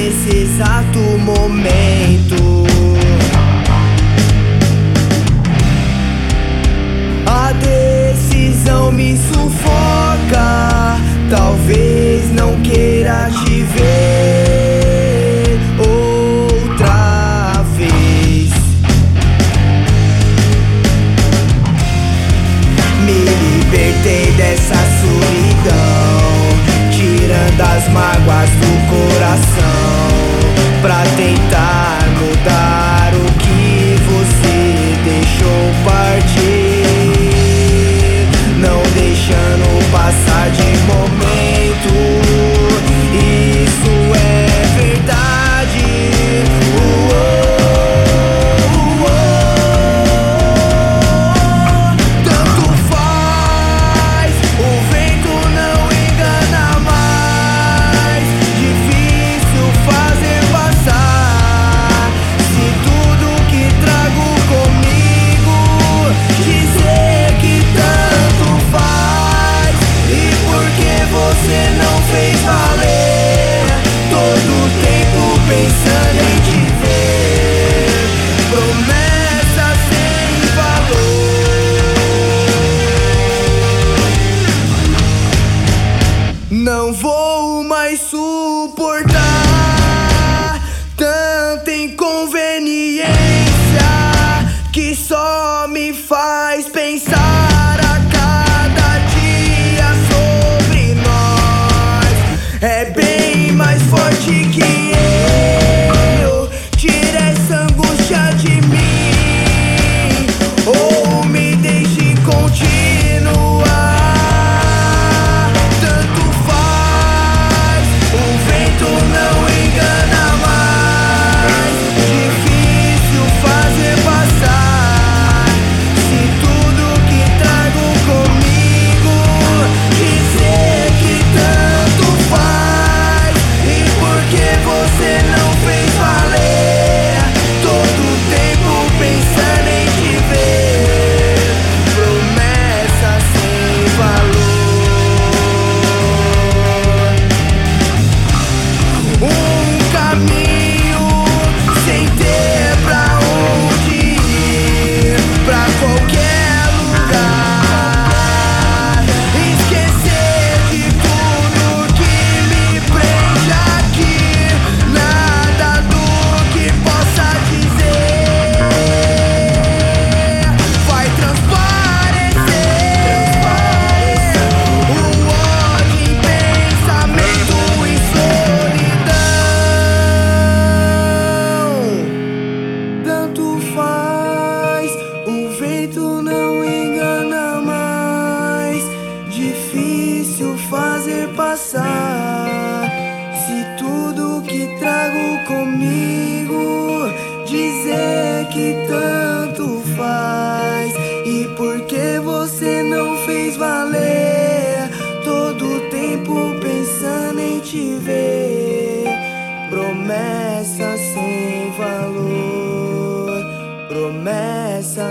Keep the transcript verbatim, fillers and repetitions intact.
nesse exato momento. A decisão me sufoca, talvez não queira te ver outra vez. Me libertei dessa solidão, tirando as mágoas do coração, pra tentar mudar o que você deixou partir, não deixando passar de momento. Isso é verdade. Uou, uou. Tanto faz, o vento não engana mais. Difícil fazer passar, se tudo que trago comigo dizer que tanto faz. E porque você não fez valer todo o tempo pensando em te ver, promessa sem valor. Não vou mais suportar tanta inconveniência que só me faz pensar a cada dia sobre nós. É bem mais forte que eu, tira essa angústia de mim, ou me deixe continuar. Tanto faz, o vento não engana mais. Difícil fazer passar, se tudo que trago comigo dizer que tanto faz. E porque você não fez valer todo o tempo pensando em te ver, promessa sem valor. Um caminho sem ter pra onde ir, pra qualquer lugar. Esquecer de tudo que me prende aqui, nada do que possa dizer vai transparecer. O ódio em pensamento e solidão. Tanto faz, o vento não engana mais. Difícil fazer passar, se tudo que trago comigo dizer que tanto faz. E porque você não fez valer todo o tempo pensando em te ver, promessa sem valor, promessa